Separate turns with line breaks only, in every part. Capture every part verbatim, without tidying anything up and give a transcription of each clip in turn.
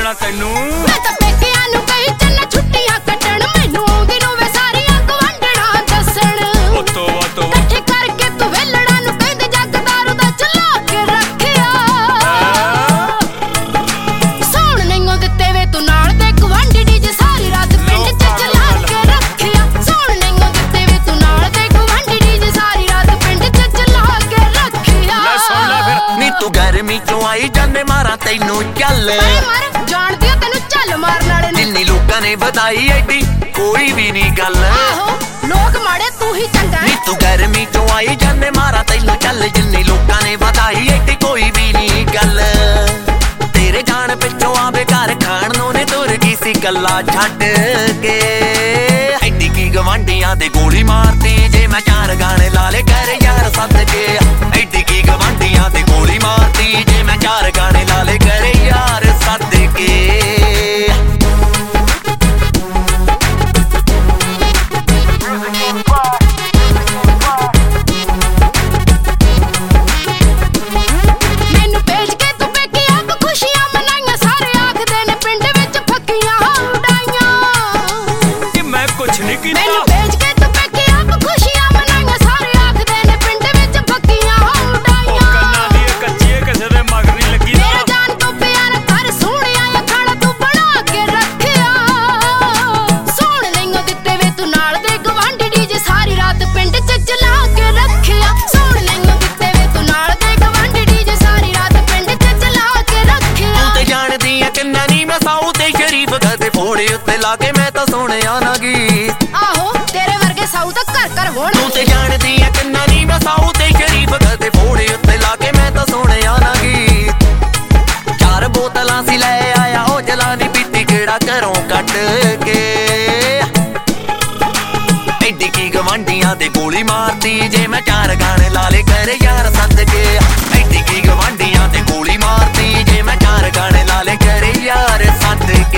देना तेनू।
मैं तां पेकियां नूं कही चल छुट्टियां कट्टण मैनू आउंदी नूं वे सारियां गवांढणा दस्सण।
ओ तोबा तोबा
इकट्ठे करके तू वेलड़ा नूं कहंदे जग दारू दा चला के रखिया। सौण नहीं दित्ते वे तू नाल दे गवांढी डीजे सारी रात पिंड च चला के रखिया। सौण नहीं दित्ते वे तू नाल दे गवांढी डीजे सारी रात पिंड च चला के रखिया।
ले सुन ले फिर
नी तू गर्मी चों आई जाने मारा तैनू चल
जानदी हो तेनू चल मारन वाले ने
जिन्नी लोकां ने बताई एडी कोई भी नहीं गल।
आहो लोग माड़े तू ही चंगा
नी तू गर्मी चों आई जाने मारा तैनू चल जिन्नी लोकां ने बताई एडी कोई भी नहीं गल। तेरे जान पिछों आवे घर खाण नूं ने तुर गई सी गल्ला छड्ड के। एडी की गवांढियां दे गोली मारती जे मैं चार गाने ला ले कर यार सद के। एडी की गवांढियां दे गोली मारती जे मैं चार गाने ला ले कर यार सद के।
मैनू भेज के तू पेकियां को खुशियां मनाइयां सारे आखदे ने पिंड विच फक्कियां उड़ाइयां।
कि मैं कुछ नहीं कीता।
मैनू भेज के तू पेकियां को खुशियां मनाइयां सारे आखदे ने पिंड विच फक्कियां
ओ
उड़ाइयां।
कन्ना दी कच्ची है किसे दे मगर नहीं लगी
मेरा जान तो प्यार कर सोहणिया या खाना तू बना के रखिया। सौण नहीं दित्ते वे तू नाल दे गवांढी डीजे सारी रात पिंड च चला के रखिया। सौण नहीं दित्ते वे तू नाल दे गवांढी डीजे सारी रात पिंड च चला के रखिया।
तू ते जानदी ऐ किन्ना नी मैं साऊ ते शरीफ कदे फोड़े उत्ते ला के मैं तां सोहणिया ना गीत।
आहो तेरे वर्गे साऊ तां घर घर होण।
तू ते जानदी ऐ किन्ना नी मैं साऊ ते शरीफ कदे फोड़े उत्ते ला के मैं तां सोहणिया ना गीत। चार बोतलां सी लै आया ओ जलानी पीती केड़ा घरों कट के। एडी की गवांढियां दे गोली मारती जे मैं चार गाने ला ले कर यार सद के। एडी की गवांढियां दे गोली मारती जे मैं चार गाने ला ले कर यार सद के।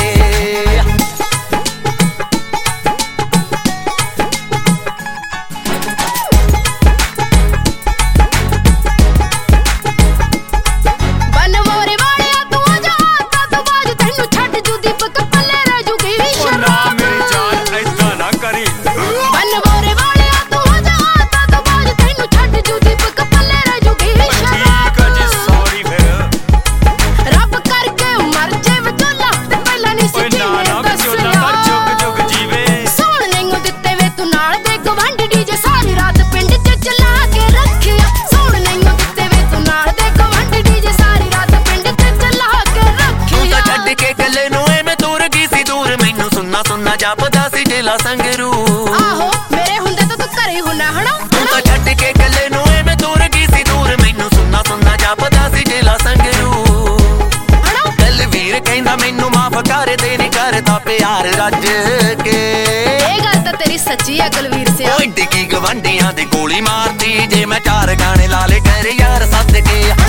बनवोरे वालिया तू जा ता तू बाज तैनू छड्ड जू दीपक पल्ले रह जूगी
ओ ना
शराब।
मेरी जान ऐसा ना करी।
बनवोरे वालिया तू जा ता तू बाज तैनू छड्ड जू दीपक पल्ले रह जूगी
ठीक है जी
शराब।
सॉरी फिर।
रब करके मर जे विचोला ते पहला नहीं
ओए
सी
ना ना
जीने
विचोला कर जुग जुग जीवे।
सौण नहीं दित्ते वे तू नाल दे गवांढी डीजे सारी रात पिंड च चला के रखिया। सौण नहीं दित्ते वे तू नाल दे गवांढी डीजे सारी रात पिंड च चला के
तू तां
रखिया।
छड्ड के गले नूं एवें तुर गई सी दूर मैनू सुनना सुनना जापदा सी ढेला संगरू।
आहो मेरे हुंदे तो तू घरे हुना हना।
तू तां छड्ड के गले नूं एवें तुर गई सी दूर मैनू सुनना सुनना जापदा सी ढेला संगरू। कल वीर कहंदा मैनू माफ कर दे नी करदा प्यार रज के।
ਇਹ ਗੱਲ ਤਾਂ ਤੇਰੀ ਸੱਚੀ ਹੈ ਕੁਲਵੀਰ ਸਿਆ।
ਓਏ ਡਿੱਗੀ ਗਵਾਂਢੀਆਂ ਦੇ ਗੋਲੀ ਮਾਰਤੀ ਜੇ ਮੈਂ ਚਾਰ ਗਾਣੇ ਲਾ ਲੈ ਕਰ ਯਾਰ ਸੱਦ ਕੇ।